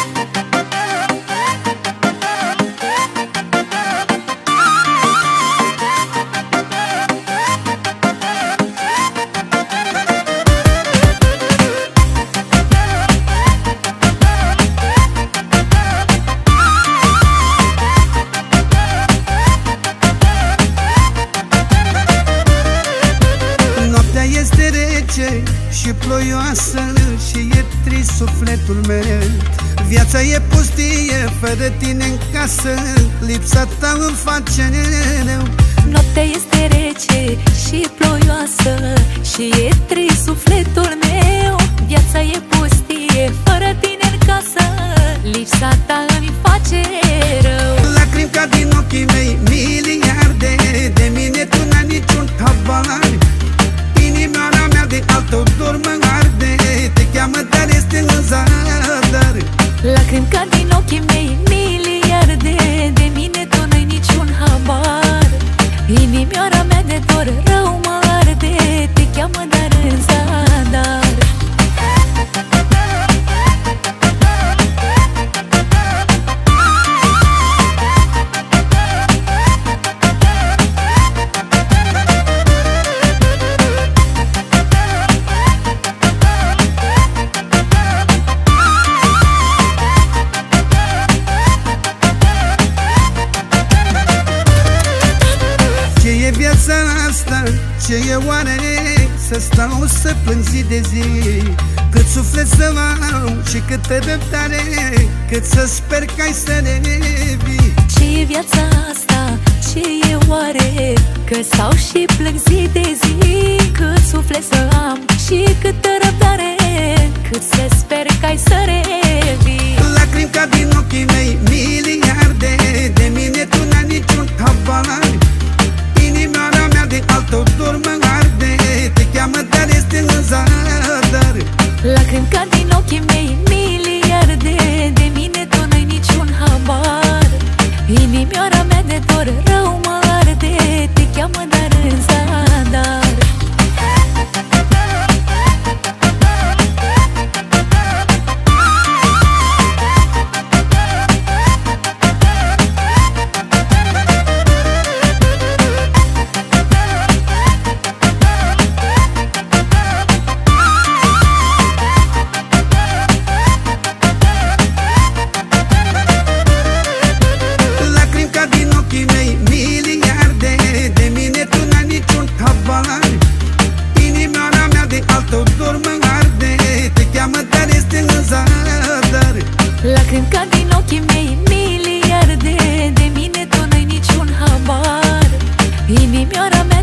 Este rece și ploioasă și e trist sufletul meu. Viața e pustie fără tine în casă, lipsa ta îmi face rău. Noaptea este rece și ploioasă și e trist sufletul meu. Viața e pustie fără tine în casă, lipsa ta îmi face rău. Lacrimi ca din ochii mei miliarde, de mine tu n-ai niciun habar. Inimioara mea de al tău dor mă arde, te cheamă dar este în zadar. Lacrimi ca din ochii mei miliarde, de mine tu n-ai niciun habar. Inimioara mea de dor rău mă arde, te cheamă dar în zadar. Viața asta, ce e oare? Să stau să plâng zi de zi, cât suflet să am și câtă răbdare, cât să sper că ai să revii. Ce e viața asta, ce e oare? Că stau și plâng zi de zi, cât suflet să am și câtă răbdare, cât să sper că ai să revii. Lacrimi ca din ochii mei miliarde, de mine tu n-ai niciun habar. Inimioara mea de al tău dor mă arde, te cheamă dar este în zadar. Lacrimi ca din ochii mei miliarde, de mine tu n-ai niciun habar. Inimioara mea de dor rău mă arde, te cheamă dar în zadar. Inimioara mea de al tău dor mă arde, te cheamă dar este în zadar. Lacrimi ca din ochii mei miliarde, de mine tu n-ai niciun habar. Inimioara mea